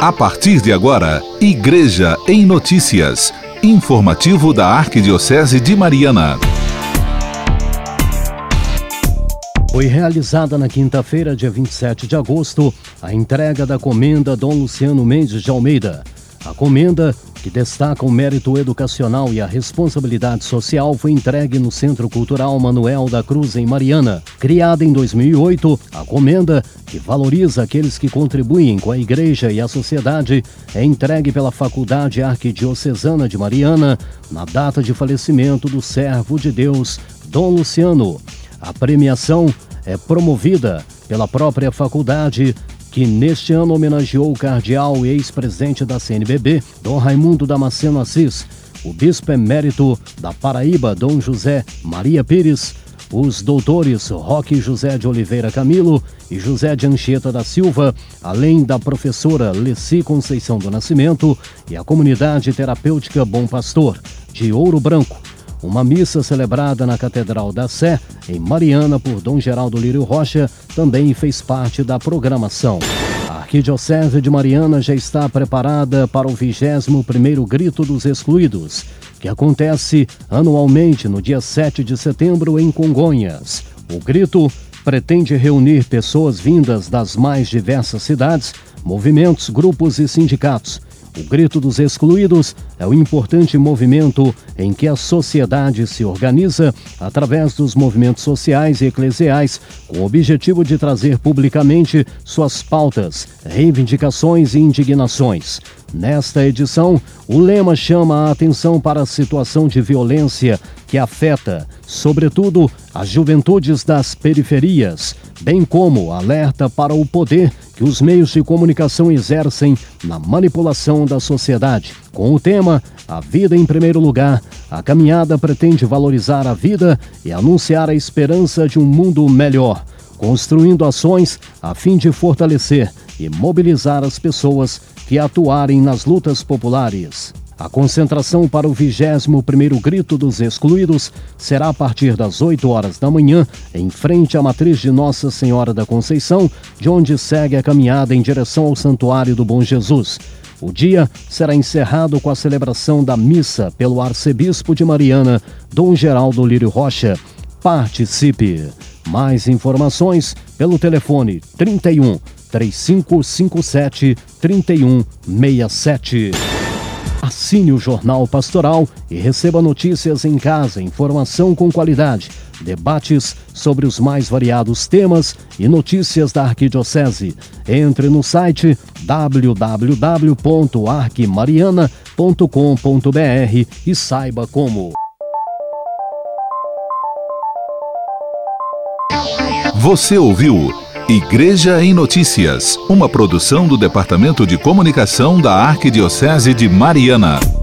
A partir de agora, Igreja em Notícias. Informativo da Arquidiocese de Mariana. Foi realizada na quinta-feira, dia 27 de agosto, a entrega da Comenda Dom Luciano Mendes de Almeida. A comenda, que destaca o mérito educacional e a responsabilidade social, foi entregue no Centro Cultural Manuel da Cruz, em Mariana. Criada em 2008, a comenda, que valoriza aqueles que contribuem com a Igreja e a sociedade, é entregue pela Faculdade Arquidiocesana de Mariana na data de falecimento do servo de Deus, Dom Luciano. A premiação é promovida pela própria faculdade, que neste ano homenageou o cardeal e ex-presidente da CNBB, Dom Raimundo Damasceno Assis, o bispo emérito da Paraíba, Dom José Maria Pires, os doutores Roque José de Oliveira Camilo e José de Anchieta da Silva, além da professora Leci Conceição do Nascimento e a comunidade terapêutica Bom Pastor, de Ouro Branco. Uma missa celebrada na Catedral da Sé, em Mariana, por Dom Geraldo Lírio Rocha, também fez parte da programação. A Arquidiocese de Mariana já está preparada para o 21º Grito dos Excluídos, que acontece anualmente no dia 7 de setembro em Congonhas. O grito pretende reunir pessoas vindas das mais diversas cidades, movimentos, grupos e sindicatos. O Grito dos Excluídos é um importante movimento em que a sociedade se organiza através dos movimentos sociais e eclesiais, com o objetivo de trazer publicamente suas pautas, reivindicações e indignações. Nesta edição, o lema chama a atenção para a situação de violência que afeta, sobretudo, as juventudes das periferias, bem como alerta para o poder que os meios de comunicação exercem na manipulação da sociedade. Com o tema A Vida em Primeiro Lugar, a caminhada pretende valorizar a vida e anunciar a esperança de um mundo melhor, construindo ações a fim de fortalecer e mobilizar as pessoas que atuarem nas lutas populares. A concentração para o 21º Grito dos Excluídos será a partir das 8 horas da manhã, em frente à matriz de Nossa Senhora da Conceição, de onde segue a caminhada em direção ao Santuário do Bom Jesus. O dia será encerrado com a celebração da missa pelo arcebispo de Mariana, Dom Geraldo Lírio Rocha. Participe! Mais informações pelo telefone 31 3557 3167. Assine o Jornal Pastoral e receba notícias em casa, informação com qualidade, debates sobre os mais variados temas e notícias da Arquidiocese. Entre no site www.arquimariana.com.br e saiba como. Você ouviu Igreja em Notícias, uma produção do Departamento de Comunicação da Arquidiocese de Mariana.